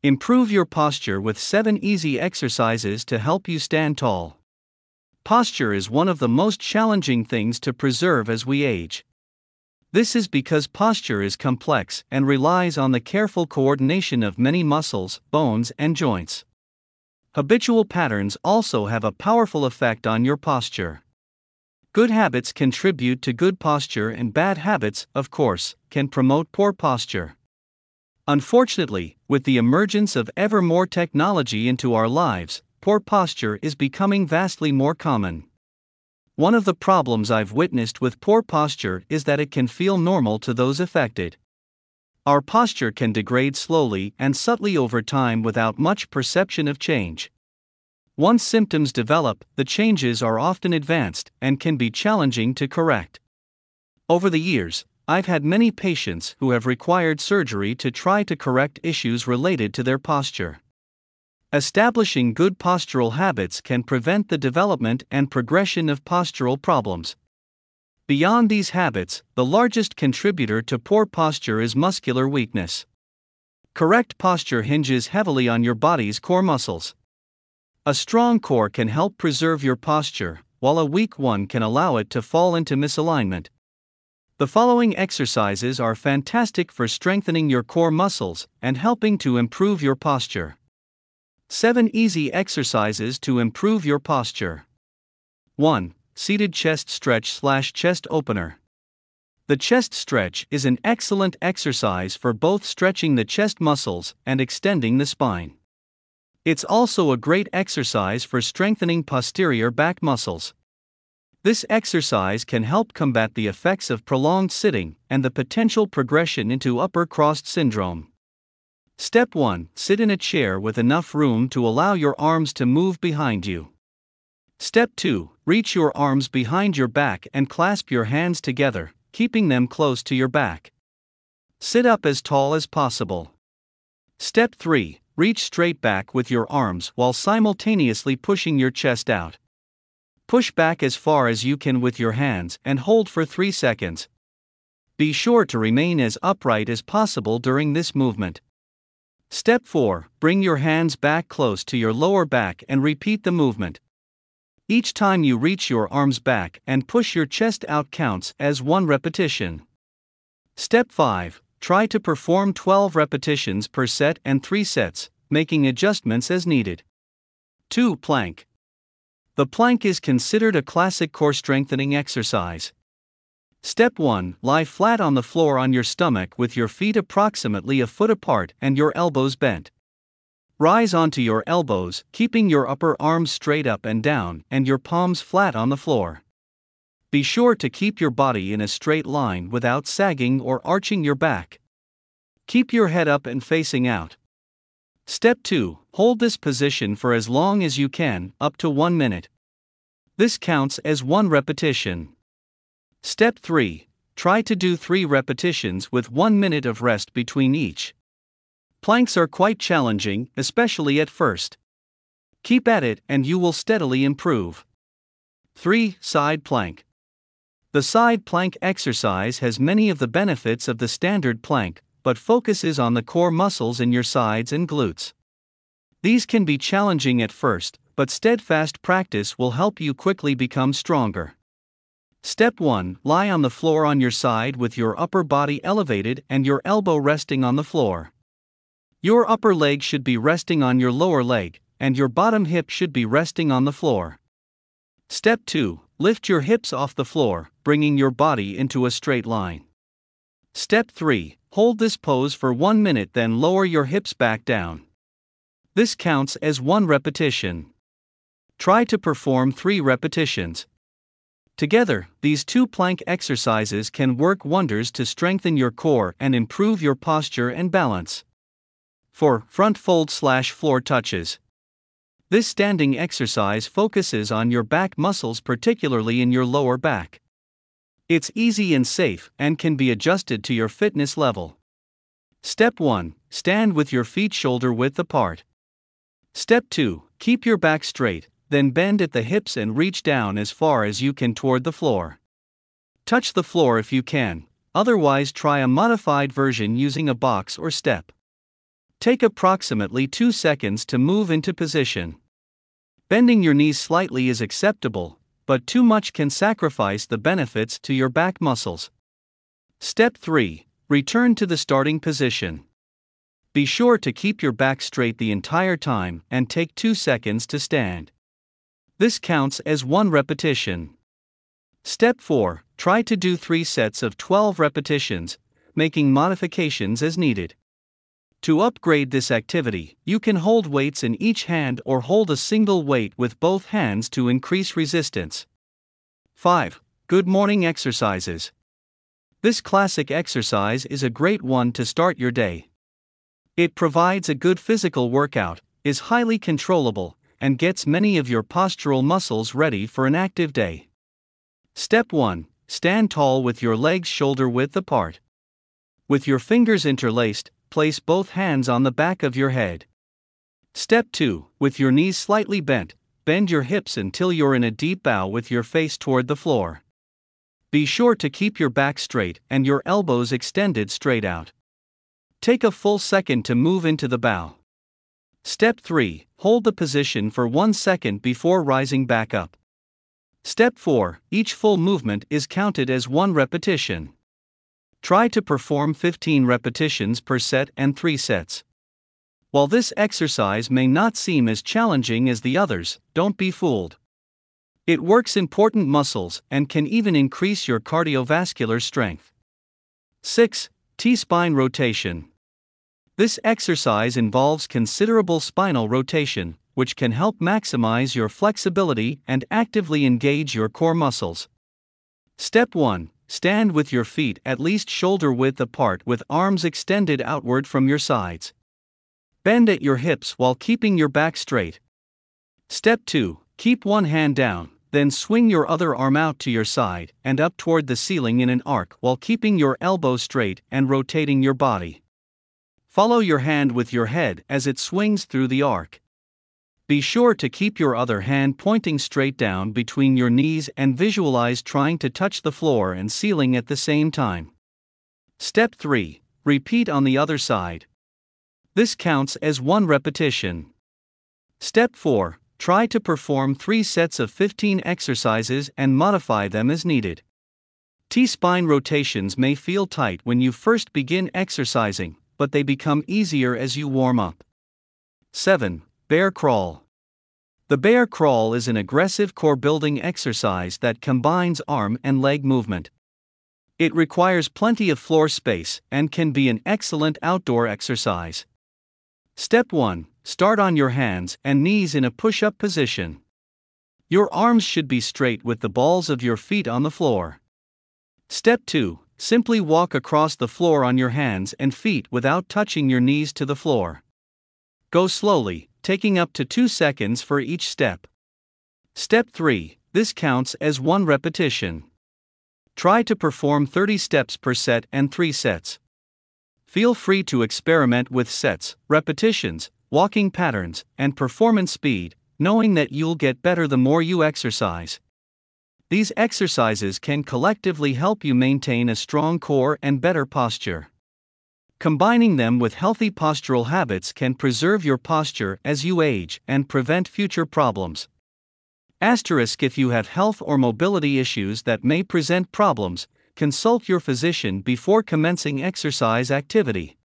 Improve your posture with 7 easy exercises to help you stand tall. Posture is one of the most challenging things to preserve as we age. This is because posture is complex and relies on the careful coordination of many muscles, bones, and joints. Habitual patterns also have a powerful effect on your posture. Good habits contribute to good posture, and bad habits, of course, can promote poor posture. Unfortunately, with the emergence of ever more technology into our lives, poor posture is becoming vastly more common. One of the problems I've witnessed with poor posture is that it can feel normal to those affected. Our posture can degrade slowly and subtly over time without much perception of change. Once symptoms develop, the changes are often advanced and can be challenging to correct. Over the years, I've had many patients who have required surgery to try to correct issues related to their posture. Establishing good postural habits can prevent the development and progression of postural problems. Beyond these habits, the largest contributor to poor posture is muscular weakness. Correct posture hinges heavily on your body's core muscles. A strong core can help preserve your posture, while a weak one can allow it to fall into misalignment. The following exercises are fantastic for strengthening your core muscles and helping to improve your posture. 7 easy exercises to improve your posture. 1. Seated chest stretch/chest opener. The chest stretch is an excellent exercise for both stretching the chest muscles and extending the spine. It's also a great exercise for strengthening posterior back muscles. This exercise can help combat the effects of prolonged sitting and the potential progression into upper crossed syndrome. Step 1. Sit in a chair with enough room to allow your arms to move behind you. Step 2. Reach your arms behind your back and clasp your hands together, keeping them close to your back. Sit up as tall as possible. Step 3. Reach straight back with your arms while simultaneously pushing your chest out. Push back as far as you can with your hands and hold for 3 seconds. Be sure to remain as upright as possible during this movement. Step 4. Bring your hands back close to your lower back and repeat the movement. Each time you reach your arms back and push your chest out counts as 1 repetition. Step 5. Try to perform 12 repetitions per set and 3 sets, making adjustments as needed. 2. Plank. The plank is considered a classic core strengthening exercise. Step 1. Lie flat on the floor on your stomach with your feet approximately a foot apart and your elbows bent. Rise onto your elbows, keeping your upper arms straight up and down and your palms flat on the floor. Be sure to keep your body in a straight line without sagging or arching your back. Keep your head up and facing out. Step 2. Hold this position for as long as you can, up to 1 minute. This counts as 1 repetition. Step 3. Try to do 3 repetitions with 1 minute of rest between each. Planks are quite challenging, especially at first. Keep at it and you will steadily improve. 3. Side plank. The side plank exercise has many of the benefits of the standard plank, but focuses on the core muscles in your sides and glutes. These can be challenging at first, but steadfast practice will help you quickly become stronger. Step 1. Lie on the floor on your side with your upper body elevated and your elbow resting on the floor. Your upper leg should be resting on your lower leg, and your bottom hip should be resting on the floor. Step 2. Lift your hips off the floor, bringing your body into a straight line. Step 3. Hold this pose for 1 minute, then lower your hips back down. This counts as 1 repetition. Try to perform 3 repetitions. Together, these 2 plank exercises can work wonders to strengthen your core and improve your posture and balance. 4. Front fold/floor touches. This standing exercise focuses on your back muscles, particularly in your lower back. It's easy and safe and can be adjusted to your fitness level. Step 1. Stand with your feet shoulder width apart. Step 2. Keep your back straight, then bend at the hips and reach down as far as you can toward the floor. Touch the floor if you can, otherwise try a modified version using a box or step. Take approximately 2 seconds to move into position. Bending your knees slightly is acceptable, but too much can sacrifice the benefits to your back muscles. Step 3. Return to the starting position. Be sure to keep your back straight the entire time and take 2 seconds to stand. This counts as 1 repetition. Step 4. Try to do 3 sets of 12 repetitions, making modifications as needed. To upgrade this activity, you can hold weights in each hand or hold a single weight with both hands to increase resistance. 5. Good morning exercises. This classic exercise is a great one to start your day. It provides a good physical workout, is highly controllable, and gets many of your postural muscles ready for an active day. Step 1. Stand tall with your legs shoulder width apart. With your fingers interlaced, place both hands on the back of your head. Step 2. With your knees slightly bent, bend your hips until you're in a deep bow with your face toward the floor. Be sure to keep your back straight and your elbows extended straight out. Take a full second to move into the bow. Step 3. Hold the position for 1 second before rising back up. Step 4. Each full movement is counted as 1 repetition. Try to perform 15 repetitions per set and 3 sets. While this exercise may not seem as challenging as the others, don't be fooled. It works important muscles and can even increase your cardiovascular strength. 6. T-spine rotation. This exercise involves considerable spinal rotation, which can help maximize your flexibility and actively engage your core muscles. Step 1. Stand with your feet at least shoulder width apart with arms extended outward from your sides. Bend at your hips while keeping your back straight. Step 2. Keep one hand down, then swing your other arm out to your side and up toward the ceiling in an arc while keeping your elbow straight and rotating your body. Follow your hand with your head as it swings through the arc. Be sure to keep your other hand pointing straight down between your knees and visualize trying to touch the floor and ceiling at the same time. Step 3. Repeat on the other side. This counts as 1 repetition. Step 4. Try to perform 3 sets of 15 exercises and modify them as needed. T-spine rotations may feel tight when you first begin exercising, but they become easier as you warm up. 7. Bear crawl. The bear crawl is an aggressive core building exercise that combines arm and leg movement. It requires plenty of floor space and can be an excellent outdoor exercise. Step 1. Start on your hands and knees in a push-up position. Your arms should be straight with the balls of your feet on the floor. Step 2. Simply walk across the floor on your hands and feet without touching your knees to the floor. Go slowly, taking up to 2 seconds for each step. Step 3. This counts as 1 repetition. Try to perform 30 steps per set and 3 sets. Feel free to experiment with sets, repetitions, walking patterns, and performance speed, knowing that you'll get better the more you exercise. These exercises can collectively help you maintain a strong core and better posture. Combining them with healthy postural habits can preserve your posture as you age and prevent future problems. Asterisk: if you have health or mobility issues that may present problems, consult your physician before commencing exercise activity.